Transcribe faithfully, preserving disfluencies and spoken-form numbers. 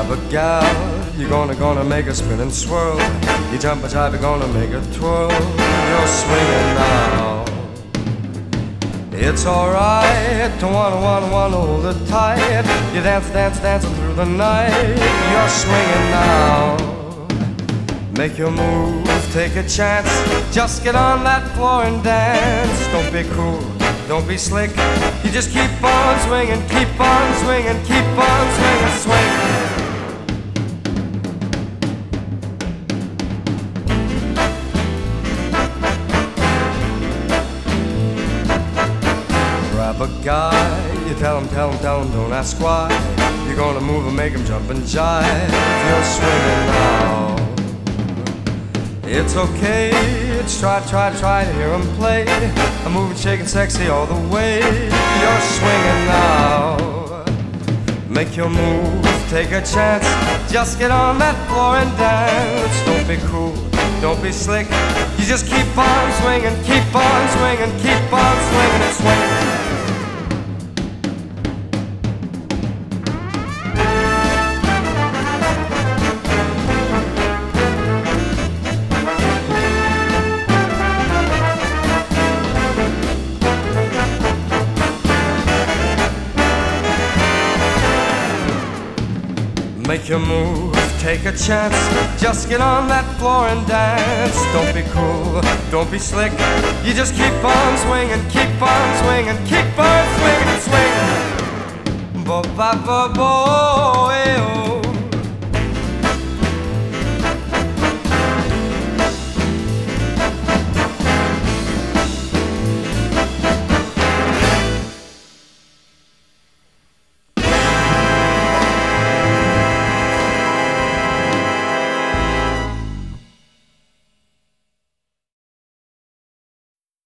Grab a gal, you're gonna, gonna make her spin and swirl. You jump and jive, you're gonna make her twirl. You're swinging now. It's alright to wanna, wanna, wanna hold her tight. You dance, dance, dancing through the night. You're swinging now. Make your move, take a chance. Just get on that floor and dance. Don't be cool, don't be slick. You just keep on swinging, keep on swinging, keep on swinging, swing. Grab a guy, you tell him, tell him, tell him, don't ask why. You're gonna move and make him jump and jive. You're swinging now. It's okay, just try, try, try to hear him play. I'm moving, shaking, sexy all the way. You're swinging now. Make your move, take a chance. Just get on that floor and dance. Don't be cool, don't be slick. You just keep on swinging, keep on swinging, keep on swinging and swinging. Make your move, take a chance. Just get on that floor and dance. Don't be cool, don't be slick. You just keep on swinging, keep on swinging, keep on swinging and swinging. Bo ba ba bo, eh, oh.